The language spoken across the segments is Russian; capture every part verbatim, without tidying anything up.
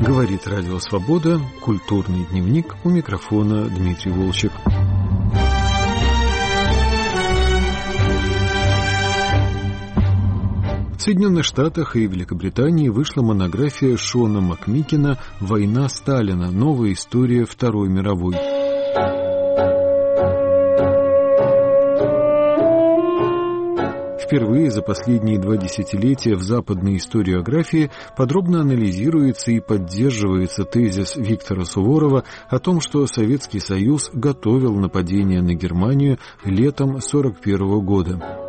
Говорит Радио Свобода, культурный дневник, у микрофона Дмитрий Волчек. В Соединенных Штатах и Великобритании вышла монография Шона Макмикена «Война Сталина. Новая история Второй мировой». Впервые за последние два десятилетия в западной историографии подробно анализируется и поддерживается тезис Виктора Суворова о том, что Советский Союз готовил нападение на Германию летом сорок первого года.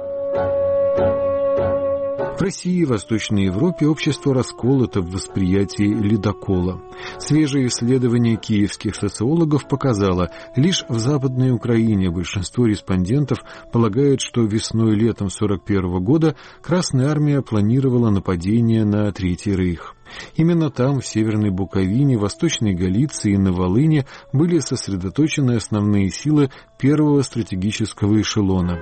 В России и Восточной Европе общество расколото в восприятии ледокола. Свежее исследование киевских социологов показало, лишь в Западной Украине большинство респондентов полагает, что весной и летом сорок первого года Красная Армия планировала нападение на Третий Рейх. Именно там, в Северной Буковине, Восточной Галиции и на Волыни были сосредоточены основные силы первого стратегического эшелона.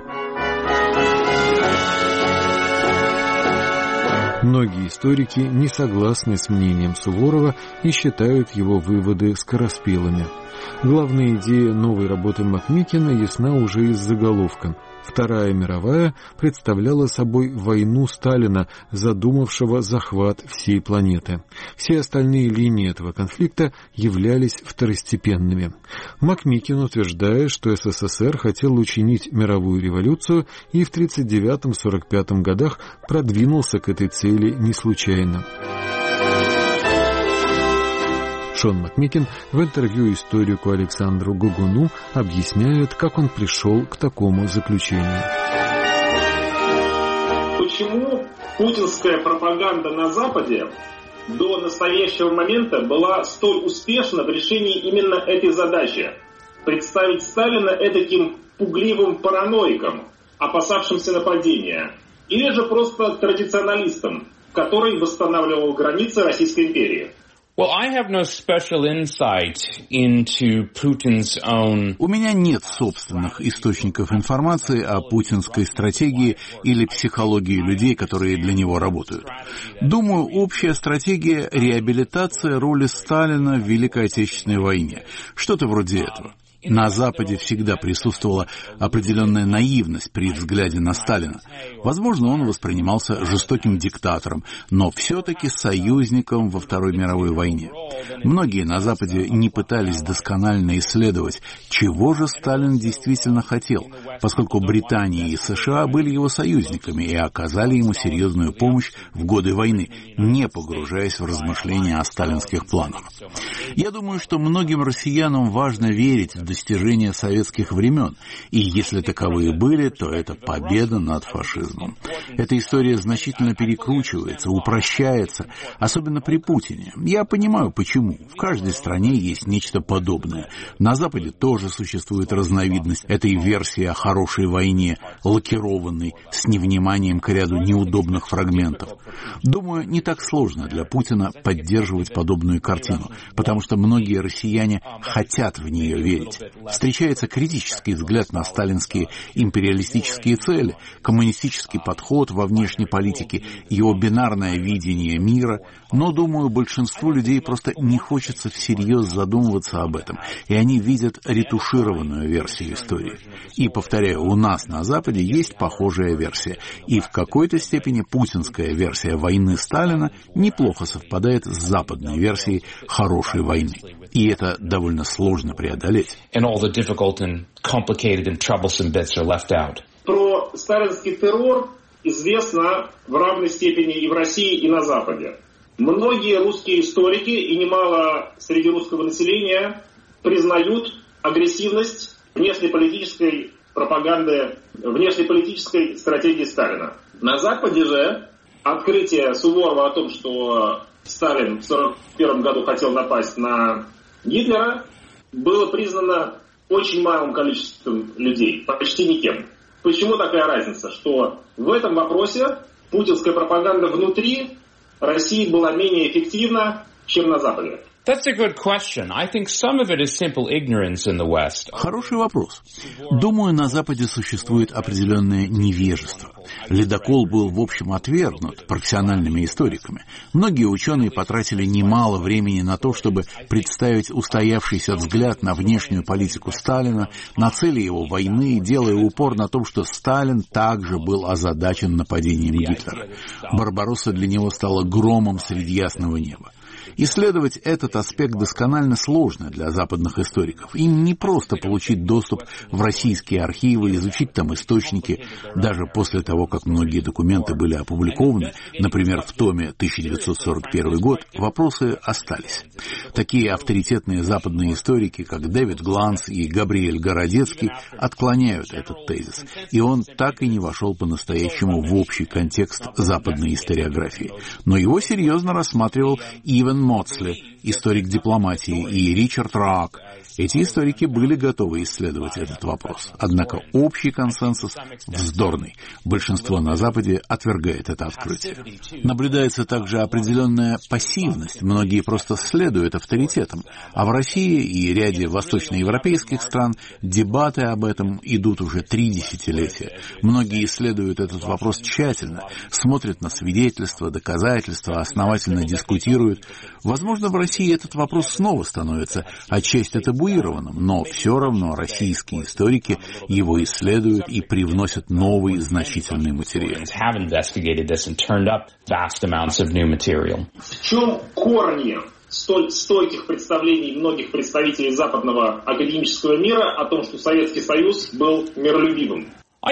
Многие историки не согласны с мнением Суворова и считают его выводы скороспелыми. Главная идея новой работы Макмикена ясна уже из заголовка. Вторая мировая представляла собой войну Сталина, задумавшего захват всей планеты. Все остальные линии этого конфликта являлись второстепенными. Макмикен утверждает, что СССР хотел учинить мировую революцию и в тридцать девятом — сорок пятом годах продвинулся к этой цели не случайно. Шон Макмикен в интервью историку Александру Гогуну объясняет, как он пришел к такому заключению. Почему путинская пропаганда на Западе до настоящего момента была столь успешна в решении именно этой задачи? Представить Сталина эдаким пугливым параноиком, опасавшимся нападения, или же просто традиционалистом, который восстанавливал границы Российской империи? Well, I have no special insight into Putin's own... У меня нет собственных источников информации о путинской стратегии или психологии людей, которые для него работают. Думаю, общая стратегия — реабилитация роли Сталина в Великой Отечественной войне. Что-то вроде этого. На Западе всегда присутствовала определенная наивность при взгляде на Сталина. Возможно, он воспринимался жестоким диктатором, но все-таки союзником во Второй мировой войне. Многие на Западе не пытались досконально исследовать, чего же Сталин действительно хотел, поскольку Британия и США были его союзниками и оказали ему серьезную помощь в годы войны, не погружаясь в размышления о сталинских планах. Я думаю, что многим россиянам важно верить в достижения советских времен, и если таковые были, то это победа над фашизмом. Эта история значительно перекручивается, упрощается, особенно при Путине. Я понимаю, почему. В каждой стране есть нечто подобное. На Западе тоже существует разновидность этой версии о хорошей войне, лакированной, с невниманием к ряду неудобных фрагментов. Думаю, не так сложно для Путина поддерживать подобную картину, потому что многие россияне хотят в нее верить. Встречается критический взгляд на сталинские империалистические цели, коммунистический подход во внешней политике, его бинарное видение мира, но, думаю, большинству людей просто не хочется всерьез задумываться об этом, и они видят ретушированную версию истории. И, повторяю, у нас на Западе есть похожая версия, и в какой-то степени путинская версия войны Сталина неплохо совпадает с западной версией хорошей войны. И это довольно сложно преодолеть. Про сталинский террор известно в равной степени и в России, и на Западе. Многие русские историки и немало среди русского населения признают агрессивность внешнеполитической пропаганды, внешнеполитической стратегии Сталина. На Западе же открытие Суворова о том, что Сталин в сорок первом году хотел напасть на Гитлера, было признано очень малым количеством людей, почти никем. Почему такая разница? Что в этом вопросе путинская пропаганда внутри России была менее эффективна, чем на Западе. That's a good question. I think some of it is simple ignorance in the West. Хороший вопрос. Думаю, на Западе существует определенное невежество. Ледокол был, в общем, отвергнут профессиональными историками. Многие ученые потратили немало времени на то, чтобы представить устоявшийся взгляд на внешнюю политику Сталина, на цели его войны, делая упор на том, что Сталин также был озадачен нападением Гитлера. Барбаросса для него стала громом среди ясного неба. Исследовать этот аспект досконально сложно для западных историков. Им не просто получить доступ в российские архивы, изучить там источники. Даже после того, как многие документы были опубликованы, например, в томе тысяча девятьсот сорок первый год, вопросы остались. Такие авторитетные западные историки, как Дэвид Гланс и Габриэль Городецкий, отклоняют этот тезис, и он так и не вошел по-настоящему в общий контекст западной историографии. Но его серьезно рассматривал Иван Моцли, историк дипломатии, и Ричард Раак. Эти историки были готовы исследовать этот вопрос. Однако общий консенсус вздорный. Большинство на Западе отвергает это открытие. Наблюдается также определенная пассивность. Многие просто следуют авторитетам. А в России и ряде восточноевропейских стран дебаты об этом идут уже три десятилетия. Многие исследуют этот вопрос тщательно, смотрят на свидетельства, доказательства, основательно дискутируют. Возможно, в России этот вопрос снова становится отчасти табуированным, но все равно российские историки его исследуют и привносят новый значительный материал. В чем корни столь стойких представлений многих представителей западного академического мира о том, что Советский Союз был миролюбивым?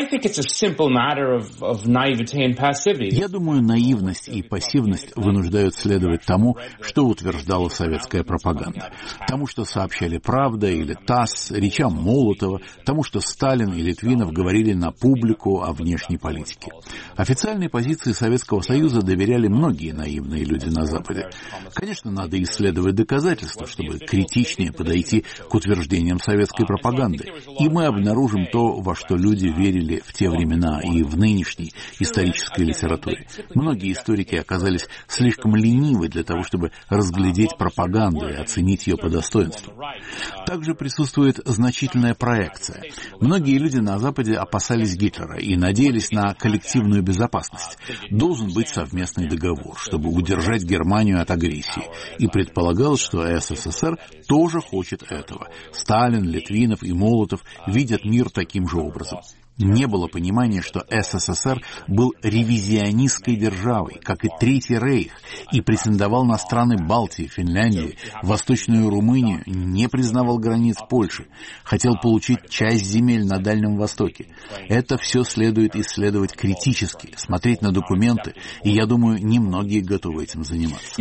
Я думаю, наивность и пассивность вынуждают следовать тому, что утверждала советская пропаганда. Тому, что сообщали «Правда» или ТАСС, речам Молотова, тому, что Сталин и Литвинов говорили на публику о внешней политике. Официальной позиции Советского Союза доверяли многие наивные люди на Западе. Конечно, надо исследовать доказательства, чтобы критичнее подойти к утверждениям советской пропаганды. И мы обнаружим то, во что люди верили в те времена и в нынешней исторической литературе. Многие историки оказались слишком ленивы для того, чтобы разглядеть пропаганду и оценить ее по достоинству. Также присутствует значительная проекция. Многие люди на Западе опасались Гитлера и надеялись на коллективную безопасность. Должен быть совместный договор, чтобы удержать Германию от агрессии. И предполагалось, что СССР тоже хочет этого. Сталин, Литвинов и Молотов видят мир таким же образом. Не было понимания, что СССР был ревизионистской державой, как и Третий Рейх, и претендовал на страны Балтии, Финляндии, Восточную Румынию, не признавал границ Польши, хотел получить часть земель на Дальнем Востоке. Это все следует исследовать критически, смотреть на документы, и я думаю, немногие готовы этим заниматься.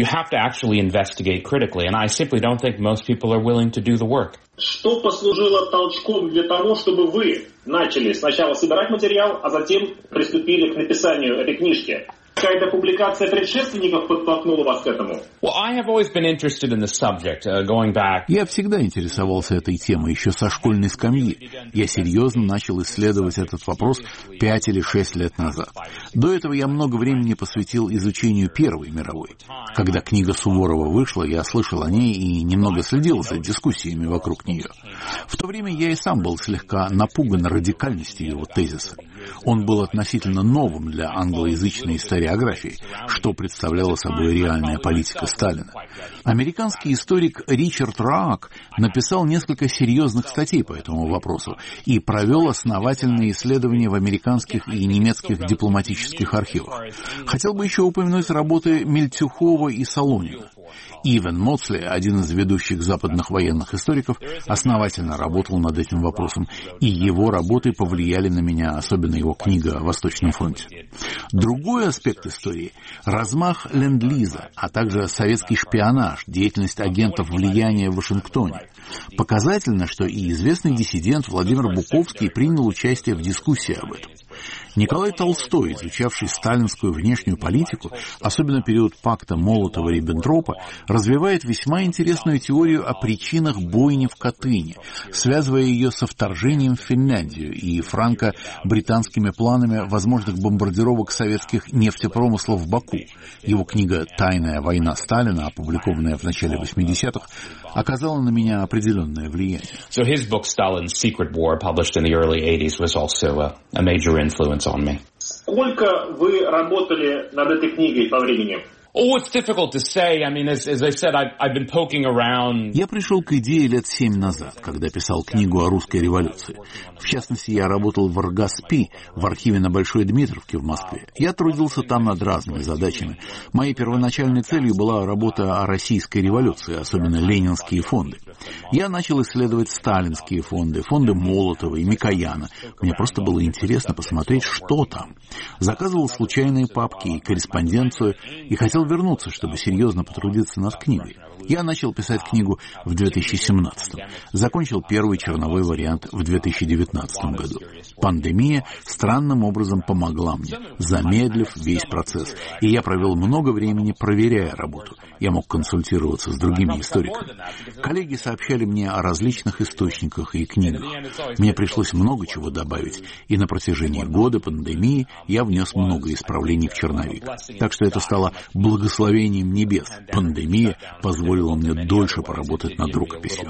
Что послужило толчком для того, чтобы вы начали сначала собирать материал, а затем приступили к написанию этой книжки? Какая-то публикация предшественников подтолкнула вас к этому? Я всегда интересовался этой темой еще со школьной скамьи. Я серьезно начал исследовать этот вопрос пять или шесть лет назад. До этого я много времени посвятил изучению Первой мировой. Когда книга Суворова вышла, я слышал о ней и немного следил за дискуссиями вокруг нее. В то время я и сам был слегка напуган радикальностью его тезиса. Он был относительно новым для англоязычной историографии, что представляла собой реальная политика Сталина. Американский историк Ричард Раак написал несколько серьезных статей по этому вопросу и провел основательные исследования в американских и немецких дипломатических архивах. Хотел бы еще упомянуть работы Мельтюхова и Солонина. Иван Моцли, один из ведущих западных военных историков, основательно работал над этим вопросом, и его работы повлияли на меня, особенно его книга о Восточном фронте. Другой аспект истории – размах ленд-лиза, а также советский шпионаж, деятельность агентов влияния в Вашингтоне. Показательно, что и известный диссидент Владимир Буковский принял участие в дискуссии об этом. Николай Толстой, изучавший сталинскую внешнюю политику, особенно период пакта Молотова-Риббентропа, развивает весьма интересную теорию о причинах бойни в Катыни, связывая ее со вторжением в Финляндию и франко-британскими планами возможных бомбардировок советских нефтепромыслов в Баку. Его книга «Тайная война Сталина», опубликованная в начале восьмидесятых, оказала на меня определенное влияние. So his book Stalin's Secret War, published in the early eighties, was also a, a major influence on me. Сколько вы работали над этой книгой по времени? Oh, it's difficult to say. I mean, as, as I said, I've, I've been poking around. Я пришел к идее лет семь назад, когда писал книгу о русской революции. В частности, я работал в РГАСПИ, в архиве на Большой Дмитровке в Москве. Я трудился там над разными задачами. Моей первоначальной целью была работа о российской революции, особенно ленинские фонды. Я начал исследовать сталинские фонды, фонды Молотова и Микояна. Мне просто было интересно посмотреть, что там. Заказывал случайные папки и корреспонденцию, и хотел вернуться, чтобы серьезно потрудиться над книгой. Я начал писать книгу в две тысячи семнадцатом. Закончил первый черновой вариант в две тысячи девятнадцатом году. Пандемия странным образом помогла мне, замедлив весь процесс. И я провел много времени, проверяя работу. Я мог консультироваться с другими историками. Коллеги сообщали мне о различных источниках и книгах. Мне пришлось много чего добавить. И на протяжении года пандемии я внес много исправлений в черновик. Так что это стало благословением небес. Пандемия позволила мне дольше поработать над рукописью.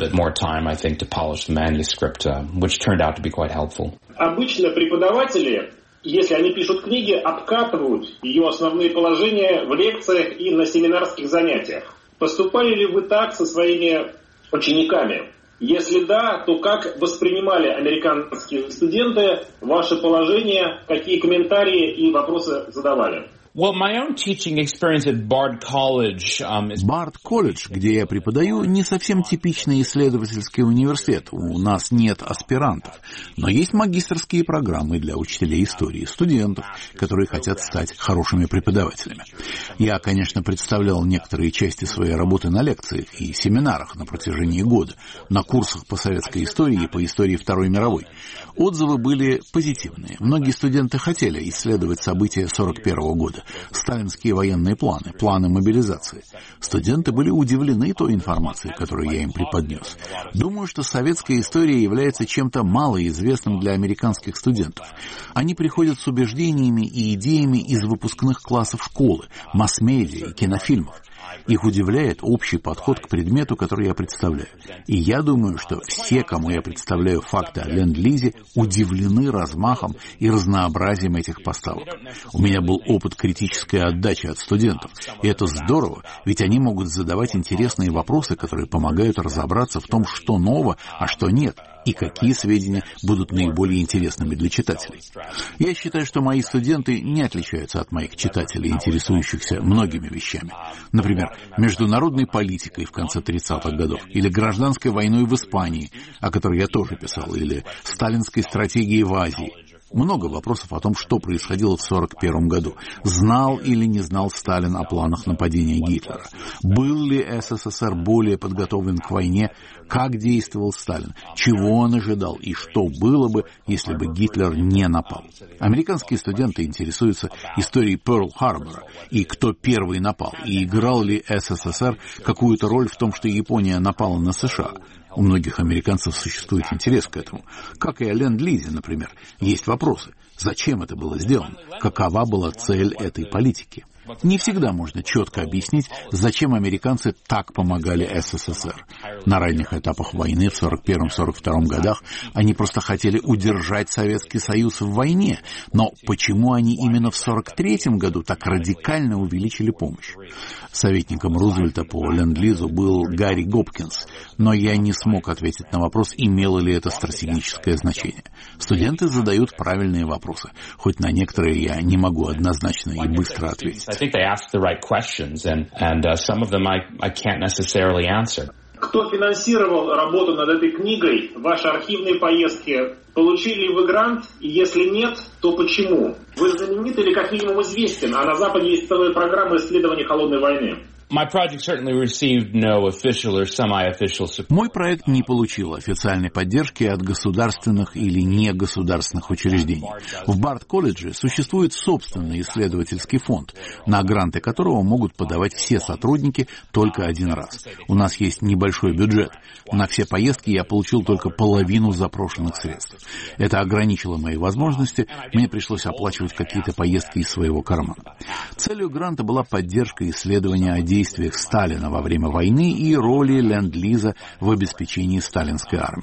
Обычно преподаватели, если они пишут книги, обкатывают ее основные положения в лекциях и на семинарских занятиях. Поступали ли вы так со своими учениками? Если да, то как воспринимали американские студенты ваше положение, какие комментарии и вопросы задавали? Well, my own teaching experience at Bard College um, is... Bard College, где я преподаю, не совсем типичный исследовательский университет. У нас нет аспирантов. Но есть магистерские программы для учителей истории, студентов, которые хотят стать хорошими преподавателями. Я, конечно, представлял некоторые части своей работы на лекциях и семинарах на протяжении года, на курсах по советской истории и по истории Второй мировой. Отзывы были позитивные. Многие студенты хотели исследовать события сорок первого года. Сталинские военные планы, планы мобилизации. Студенты были удивлены той информацией, которую я им преподнес. Думаю, что советская история является чем-то малоизвестным для американских студентов. Они приходят с убеждениями и идеями из выпускных классов школы, масс-медиа и кинофильмов. Их удивляет общий подход к предмету, который я представляю. И я думаю, что все, кому я представляю факты о Ленд-Лизе, удивлены размахом и разнообразием этих поставок. У меня был опыт критической отдачи от студентов. И это здорово, ведь они могут задавать интересные вопросы, которые помогают разобраться в том, что ново, а что нет, и какие сведения будут наиболее интересными для читателей. Я считаю, что мои студенты не отличаются от моих читателей, интересующихся многими вещами. Например, международной политикой в конце тридцатых годов, или гражданской войной в Испании, о которой я тоже писал, или сталинской стратегией в Азии. Много вопросов о том, что происходило в сорок первом году. Знал или не знал Сталин о планах нападения Гитлера? Был ли СССР более подготовлен к войне? Как действовал Сталин? Чего он ожидал? И что было бы, если бы Гитлер не напал? Американские студенты интересуются историей Пёрл-Харбора и кто первый напал, и играл ли СССР какую-то роль в том, что Япония напала на США. У многих американцев существует интерес к этому. Как и о Ленд-Лизе, например. Есть вопросы. Зачем это было сделано? Какова была цель этой политики? Не всегда можно четко объяснить, зачем американцы так помогали СССР. На ранних этапах войны в сорок первом — сорок втором годах они просто хотели удержать Советский Союз в войне. Но почему они именно в сорок третьем году так радикально увеличили помощь? Советником Рузвельта по Ленд-Лизу был Гарри Гопкинс, но я не смог ответить на вопрос, имело ли это стратегическое значение. Студенты задают правильные вопросы, хоть на некоторые я не могу однозначно и быстро ответить. I think they ask the right questions, and, and uh, some of them I, I can't necessarily answer. Кто финансировал работу над этой книгой, ваши архивные поездки? Получили ли вы грант? И если нет, то почему? Вы знаменит или как минимум известен, а на Западе есть целая программа исследований холодной войны. My project certainly received no official or semi-official support. Мой проект не получил официальной поддержки от государственных или негосударственных учреждений. В Бард-колледже существует собственный исследовательский фонд, на гранты которого могут подавать все сотрудники только один раз. У нас есть небольшой бюджет. На все поездки я получил только половину запрошенных средств. Это ограничило мои возможности, мне пришлось оплачивать какие-то поездки из своего кармана. Целью гранта была поддержка исследования о действиях Сталина во время войны и роли Ленд-Лиза в обеспечении сталинской армии.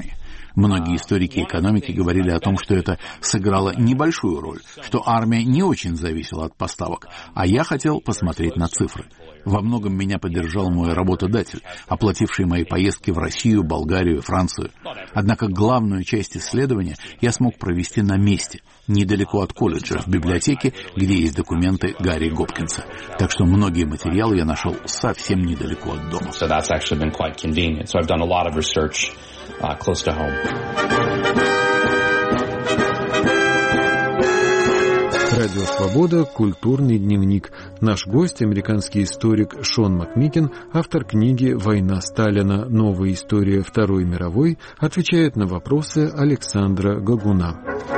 Многие историки экономики говорили о том, что это сыграло небольшую роль, что армия не очень зависела от поставок, а я хотел посмотреть на цифры. Во многом меня поддержал мой работодатель, оплативший мои поездки в Россию, Болгарию, Францию. Однако главную часть исследования я смог провести на месте, недалеко от колледжа, в библиотеке, где есть документы Гарри Гопкинса. Так что многие материалы я нашел совсем недалеко от дома. So that's actually been quite convenient. So I've done a lot of research uh, close to home. Радио «Свобода. Культурный дневник». Наш гость — американский историк Шон Макмикен, автор книги «Война Сталина. Новая история Второй мировой», отвечает на вопросы Александра Гогуна.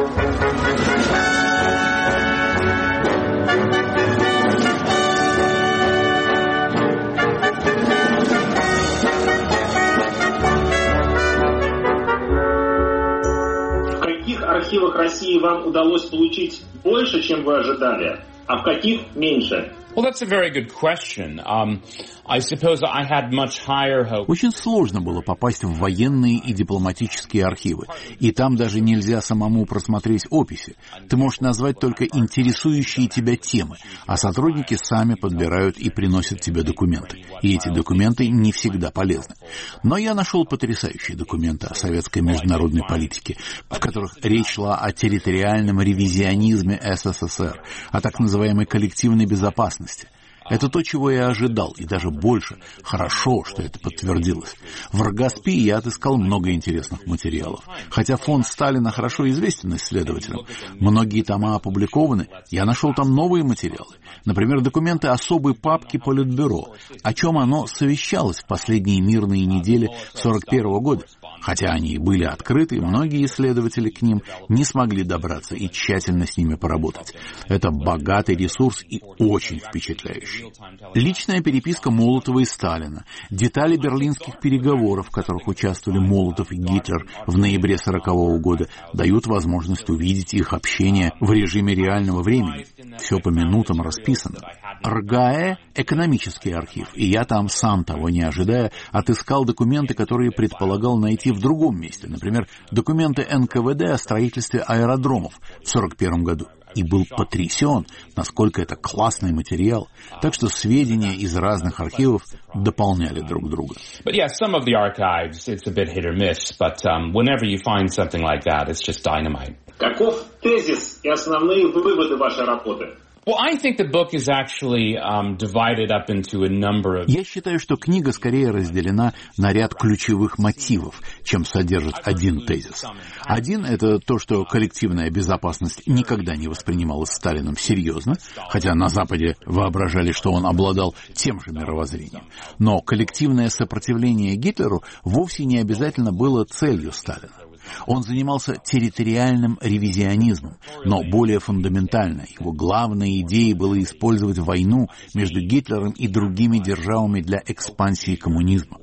В каких архивах России вам удалось получить больше, чем вы ожидали, а в каких меньше? Well, that's a very good question. Um, I suppose I had much higher hope. Очень сложно было попасть в военные и дипломатические архивы, и там даже нельзя самому просмотреть описи. Ты можешь назвать только интересующие тебя темы, а сотрудники сами подбирают и приносят тебе документы. И эти документы не всегда полезны. Но я нашел потрясающие документы о советской международной политике, в которых речь шла о территориальном ревизионизме СССР, о так называемой коллективной безопасности. Это то, чего я ожидал, и даже больше. Хорошо, что это подтвердилось. В РГАСПИ я отыскал много интересных материалов. Хотя фонд Сталина хорошо известен исследователям, многие тома опубликованы, я нашел там новые материалы. Например, документы особой папки Политбюро, о чем оно совещалось в последние мирные недели сорок первого года. Хотя они и были открыты, многие исследователи к ним не смогли добраться и тщательно с ними поработать. Это богатый ресурс и очень впечатляющий. Личная переписка Молотова и Сталина, детали берлинских переговоров, в которых участвовали Молотов и Гитлер в ноябре сорокового года, дают возможность увидеть их общение в режиме реального времени. Все по минутам расписано. РГАЭ — экономический архив, и я там, сам того не ожидая, отыскал документы, которые предполагал найти в другом месте. Например, документы эн ка вэ дэ о строительстве аэродромов в сорок первом году. И был потрясен, насколько это классный материал. Так что сведения из разных архивов дополняли друг друга. But yeah, some of the archives, it's a bit hit or miss, but um, whenever you find something like that, it's just dynamite. Каков тезис и основные выводы вашей работы? Well, I think the book is actually um, divided up into a number of... Я считаю, что книга скорее разделена на ряд ключевых мотивов, чем содержит один тезис. Один — это то, что коллективная безопасность никогда не воспринималась Сталином серьезно, хотя на Западе воображали, что он обладал тем же мировоззрением. Но коллективное сопротивление Гитлеру вовсе не обязательно было целью Сталина. Он занимался территориальным ревизионизмом, но более фундаментально. Его главной идеей было использовать войну между Гитлером и другими державами для экспансии коммунизма.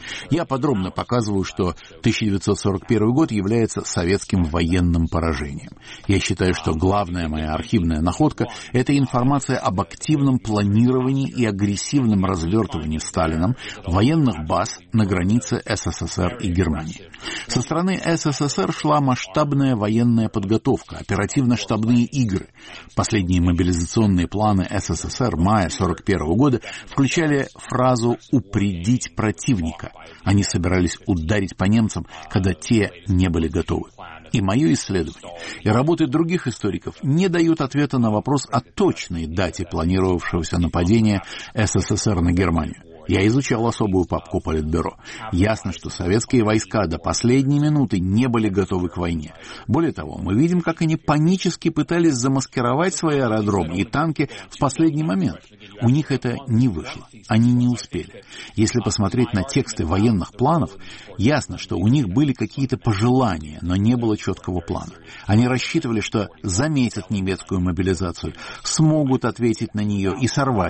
Я подробно показываю, что тысяча девятьсот сорок первый год является советским военным поражением. Я считаю, что главная моя архивная находка — это информация об активном планировании и агрессивном развертывании Сталином военных баз на границе СССР и Германии. Со стороны СССР шла масштабная военная подготовка, оперативно-штабные игры. Последние мобилизационные планы СССР мая сорок первого года включали фразу «упредить противника». Они собирались ударить по немцам, когда те не были готовы. И мое исследование, и работы других историков не дают ответа на вопрос о точной дате планировавшегося нападения СССР на Германию. Я изучал особую папку Политбюро. Ясно, что советские войска до последней минуты не были готовы к войне. Более того, мы видим, как они панически пытались замаскировать свои аэродромы и танки в последний момент. У них это не вышло. Они не успели. Если посмотреть на тексты военных планов, ясно, что у них были какие-то пожелания, но не было четкого плана. Они рассчитывали, что заметят немецкую мобилизацию, смогут ответить на нее и сорвать.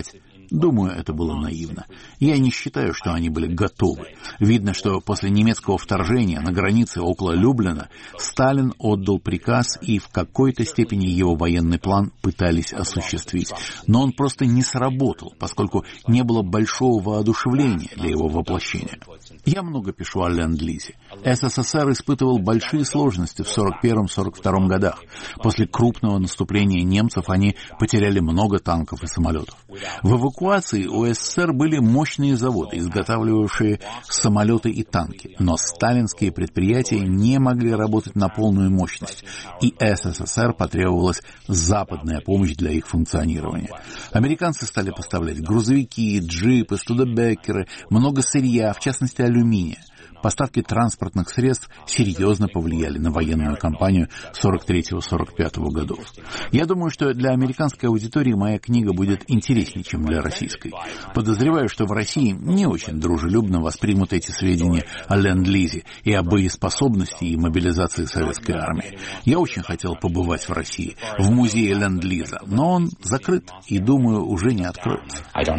Думаю, это было наивно. Я не считаю, что они были готовы. Видно, что после немецкого вторжения на границе около Люблина Сталин отдал приказ, и в какой-то степени его военный план пытались осуществить. Но он просто не сработал, поскольку не было большого воодушевления для его воплощения. Я много пишу о Ленд-Лизе. СССР испытывал большие сложности в сорок первом — сорок втором годах. После крупного наступления немцев они потеряли много танков и самолетов. В эвакуации у СССР были мощные заводы, изготавливавшие самолеты и танки, но сталинские предприятия не могли работать на полную мощность, и СССР потребовалась западная помощь для их функционирования. Американцы стали поставлять грузовики, джипы, студебекеры, много сырья, в частности алюминия. Поставки транспортных средств серьезно повлияли на военную кампанию сорок третьего — сорок пятого годов. Я думаю, что для американской аудитории моя книга будет интереснее, чем для российской. Подозреваю, что в России не очень дружелюбно воспримут эти сведения о Ленд-Лизе и о боеспособности и мобилизации советской армии. Я очень хотел побывать в России, в музее Ленд-Лиза, но он закрыт и, думаю, уже не откроется.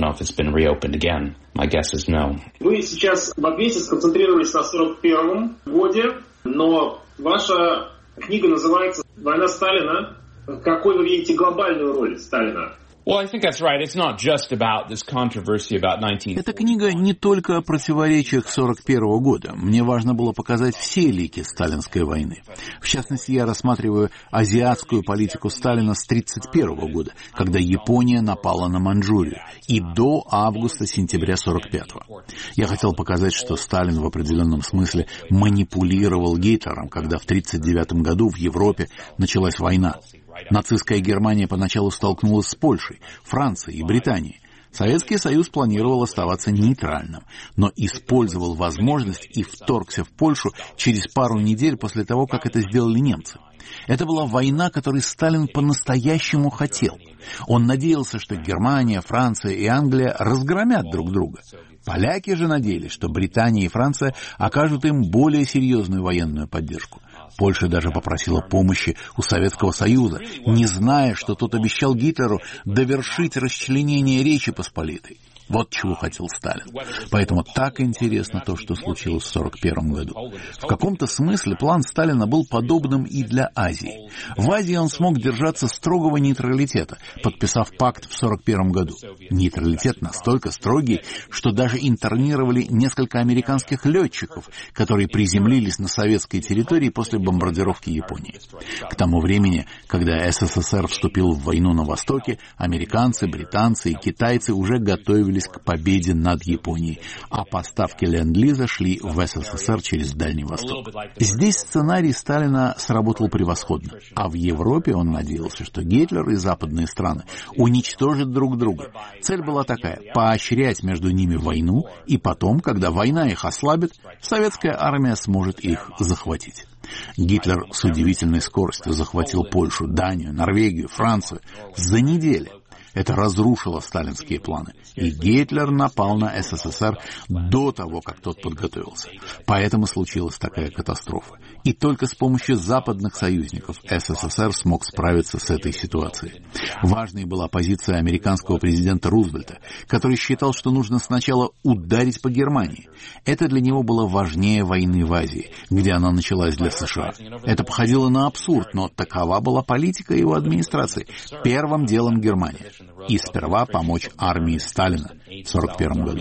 My guess is no. Вы сейчас в ответе сконцентрировались на сорок первом годе, но ваша книга называется «Война Сталина». Какой вы видите глобальную роль Сталина? Well, I think that's right. It's not just about this controversy about nineteen. Эта книга не только о противоречиях сорок первого года. Мне важно было показать все лики сталинской войны. В частности, я рассматриваю азиатскую политику Сталина с тридцать первого года, когда Япония напала на Маньчжурию, и до августа-сентября сорок пятого. Я хотел показать, что Сталин в определенном смысле манипулировал Гитлером, когда в тридцать девятом году в Европе началась война. Нацистская Германия поначалу столкнулась с Польшей, Францией и Британией. Советский Союз планировал оставаться нейтральным, но использовал возможность и вторгся в Польшу через пару недель после того, как это сделали немцы. Это была война, которой Сталин по-настоящему хотел. Он надеялся, что Германия, Франция и Англия разгромят друг друга. Поляки же надеялись, что Британия и Франция окажут им более серьезную военную поддержку. Польша даже попросила помощи у Советского Союза, не зная, что тот обещал Гитлеру довершить расчленение Речи Посполитой. Вот чего хотел Сталин. Поэтому так интересно то, что случилось в сорок первом году. В каком-то смысле план Сталина был подобным и для Азии. В Азии он смог держаться строгого нейтралитета, подписав пакт в сорок первом году. Нейтралитет настолько строгий, что даже интернировали несколько американских летчиков, которые приземлились на советской территории после бомбардировки Японии. К тому времени, когда СССР вступил в войну на Востоке, американцы, британцы и китайцы уже готовились к победе над Японией, а поставки Ленд-Лиза шли в СССР через Дальний Восток. Здесь сценарий Сталина сработал превосходно, а в Европе он надеялся, что Гитлер и западные страны уничтожат друг друга. Цель была такая – поощрять между ними войну, и потом, когда война их ослабит, советская армия сможет их захватить. Гитлер с удивительной скоростью захватил Польшу, Данию, Норвегию, Францию за неделю. Это разрушило сталинские планы, и Гитлер напал на СССР до того, как тот подготовился. Поэтому случилась такая катастрофа. И только с помощью западных союзников СССР смог справиться с этой ситуацией. Важной была позиция американского президента Рузвельта, который считал, что нужно сначала ударить по Германии. Это для него было важнее войны в Азии, где она началась для США. Это походило на абсурд, но такова была политика его администрации. Первым делом Германия. И сперва помочь армии Сталина в сорок первом году.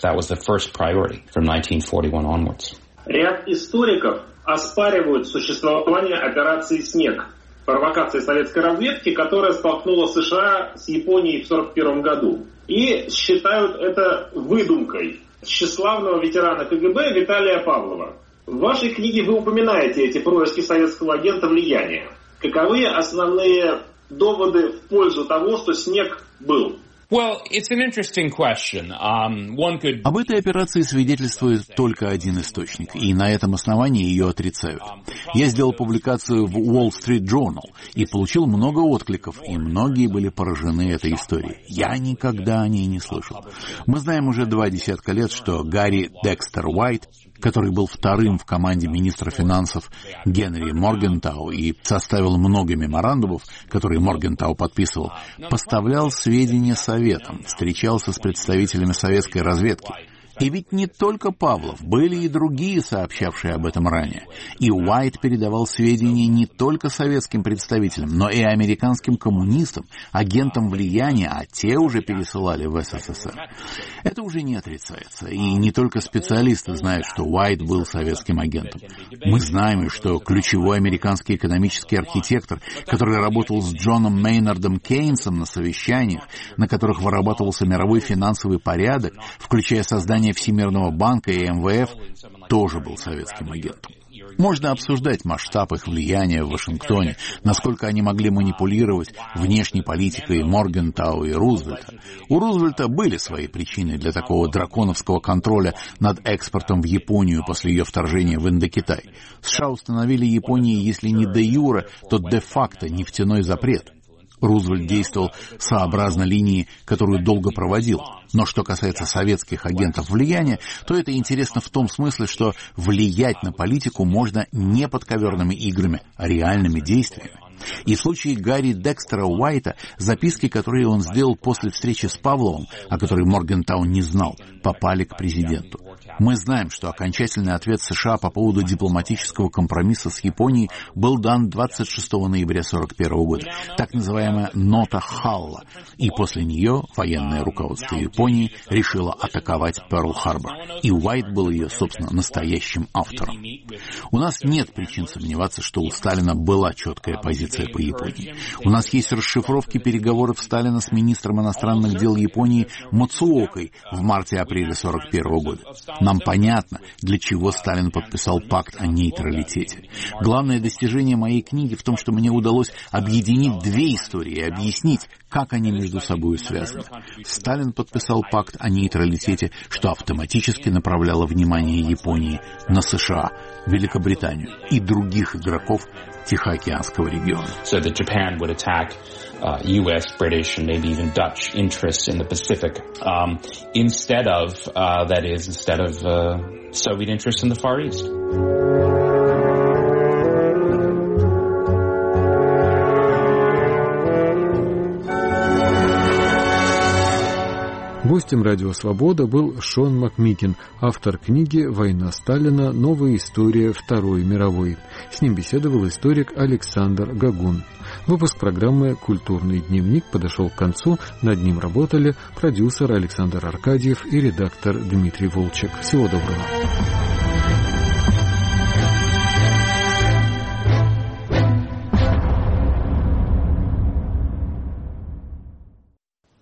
Ряд историков оспаривают существование операции «Снег», провокации советской разведки, которая столкнула США с Японией в сорок первом году. И считают это выдумкой тщеславного ветерана КГБ Виталия Павлова. В вашей книге вы упоминаете эти происки советского агента влияния. Каковы основные доводы в пользу того, что снег был? Well, it's an interesting question. Um, one could... Об этой операции свидетельствует только один источник, и на этом основании ее отрицают. Я сделал публикацию в Wall Street Journal и получил много откликов, и многие были поражены этой историей. Я никогда о ней не слышал. Мы знаем уже два десятка лет, что Гарри Декстер Уайт, который был вторым в команде министра финансов Генри Моргентау и составил много меморандумов, которые Моргентау подписывал, поставлял сведения Советам, встречался с представителями советской разведки. И ведь не только Павлов, были и другие, сообщавшие об этом ранее. И Уайт передавал сведения не только советским представителям, но и американским коммунистам, агентам влияния, а те уже пересылали в СССР. Это уже не отрицается. И не только специалисты знают, что Уайт был советским агентом. Мы знаем, что ключевой американский экономический архитектор, который работал с Джоном Мейнардом Кейнсом на совещаниях, на которых вырабатывался мировой финансовый порядок, включая создание Всемирного банка и эм вэ эф, тоже был советским агентом. Можно обсуждать масштаб их влияния в Вашингтоне, насколько они могли манипулировать внешней политикой Моргентау и Рузвельта. У Рузвельта были свои причины для такого драконовского контроля над экспортом в Японию после ее вторжения в Индокитай. США установили Японии, если не де-юре, то де-факто нефтяной запрет. Рузвельт действовал сообразно линии, которую долго проводил. Но что касается советских агентов влияния, то это интересно в том смысле, что влиять на политику можно не подковерными играми, а реальными действиями. И в случае Гарри Декстера Уайта записки, которые он сделал после встречи с Павловым, о которой Моргентау не знал, попали к президенту. Мы знаем, что окончательный ответ США по поводу дипломатического компромисса с Японией был дан двадцать шестого ноября сорок первого года, так называемая «Нота Халла», и после нее военное руководство Японии решило атаковать Перл-Харбор, и Уайт был ее, собственно, настоящим автором. У нас нет причин сомневаться, что у Сталина была четкая позиция по Японии. У нас есть расшифровки переговоров Сталина с министром иностранных дел Японии Мацуокой в марте-апреле сорок первого года. Нам понятно, для чего Сталин подписал пакт о нейтралитете. Главное достижение моей книги в том, что мне удалось объединить две истории и объяснить, как они между собой связаны. Сталин подписал пакт о нейтралитете, что автоматически направляло внимание Японии на США, Великобританию и других игроков Тихоокеанского региона. So that Japan would attack uh, ю эс, British, and maybe even Dutch interests in the Pacific, um, instead of, uh, that is, instead of uh, Soviet interests in the Far East. Гостем «Радио Свобода» был Шон Макмикен, автор книги «Война Сталина. Новая история Второй мировой». С ним беседовал историк Александр Гагун. Выпуск программы «Культурный дневник» подошел к концу. Над ним работали продюсер Александр Аркадьев и редактор Дмитрий Волчек. Всего доброго.